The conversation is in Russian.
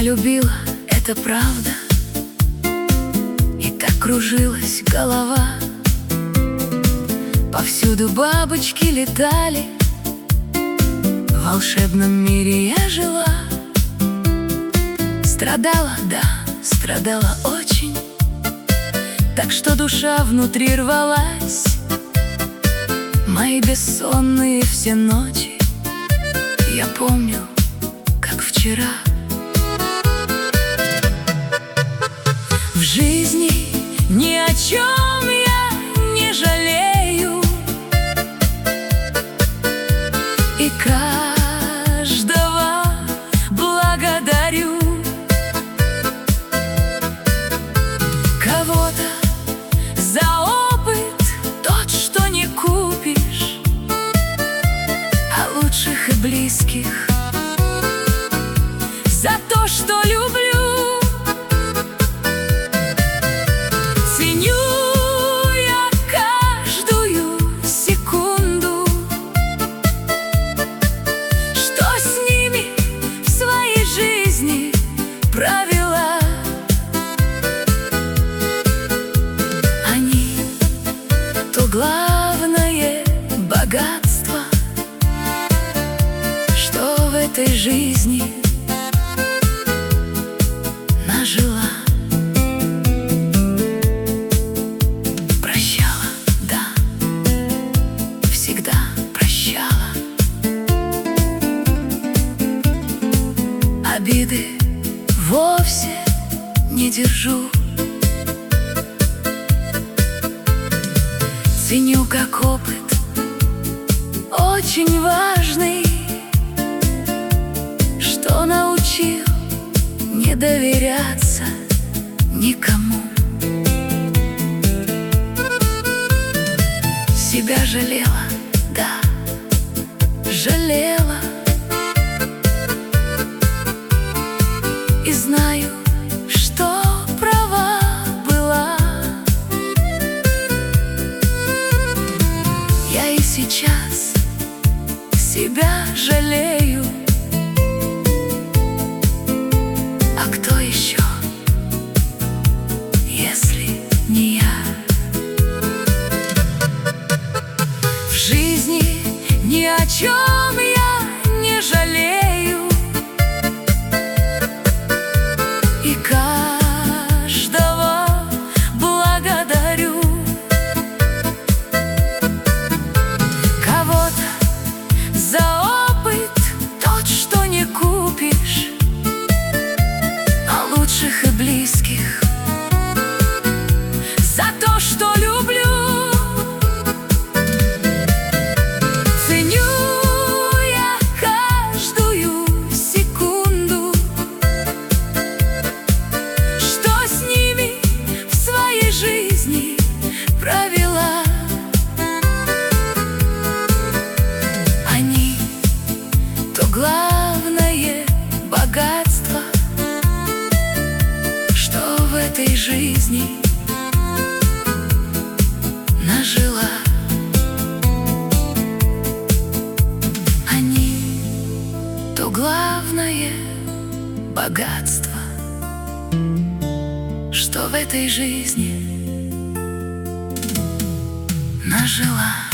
Я любила, это правда, и так кружилась голова. Повсюду бабочки летали, в волшебном мире я жила. Страдала, да, страдала очень, так что душа внутри рвалась. Мои бессонные все ночи я помню, как вчера. В жизни ни о чем я не жалею, и каждого благодарю. Кого-то за опыт, тот, что не купишь, а лучших и близких за то, что люблю. Ценю я каждую секунду, что с ними в своей жизни провела. Они — то главное богатство, что в этой жизни нажила. Прощала, да, всегда прощала. Обиды вовсе не держу. Ценю как опыт очень важный, что научил не доверяться никому. Себя жалела, да, жалела. И знаю, что права была. Я и сейчас себя жалею. А кто еще, если не я? В жизни ни о чем я не жалею, и каждого благодарю. Кого-то за опыт, тот, что не купишь, а лучших и близких за то, что люблю. Ценю я каждую секунду, что с ними в своей жизни провела. Они — то главное богатство, что в этой жизни нажила. Они — то главное богатство, что в этой жизни нажила.